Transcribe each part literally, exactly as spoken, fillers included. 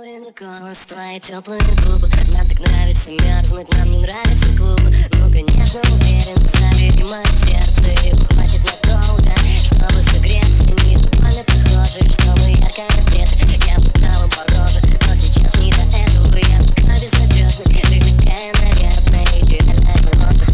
Куренный голос, твои теплые губы. Нам так нравится мерзнуть, нам не нравятся клубы. Ну, конечно, уверен, забери мое сердце. Его хватит надолго, чтобы согреться. Не буквально похожи, чтобы ярко одеты. Я пытал им по роже, но сейчас не до этого. Я пока безнадежный, ты такая, наверное, идеальная ложа.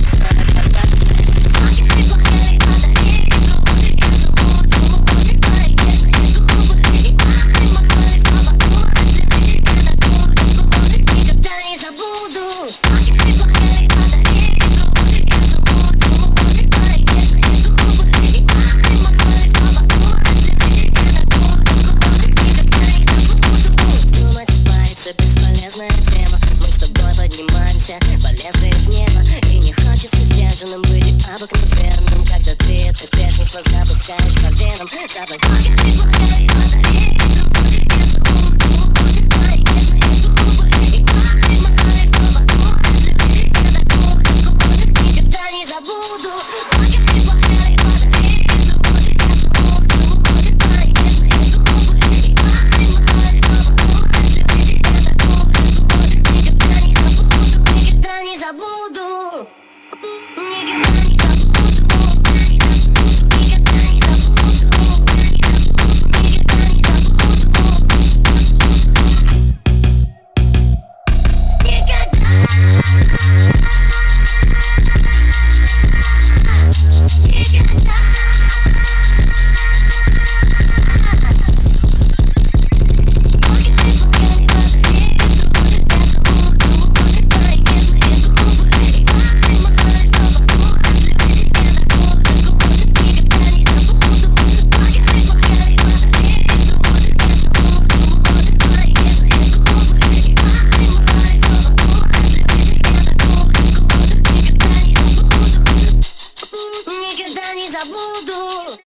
Бесполезная тема, мы с тобой поднимаемся, полезли в небо. И не хочется сдержанным быть обыкновенным, когда ты это бешенство запускаешь по венам. Запах никогда не забуду. Забуду, никогда не Никогда не забуду.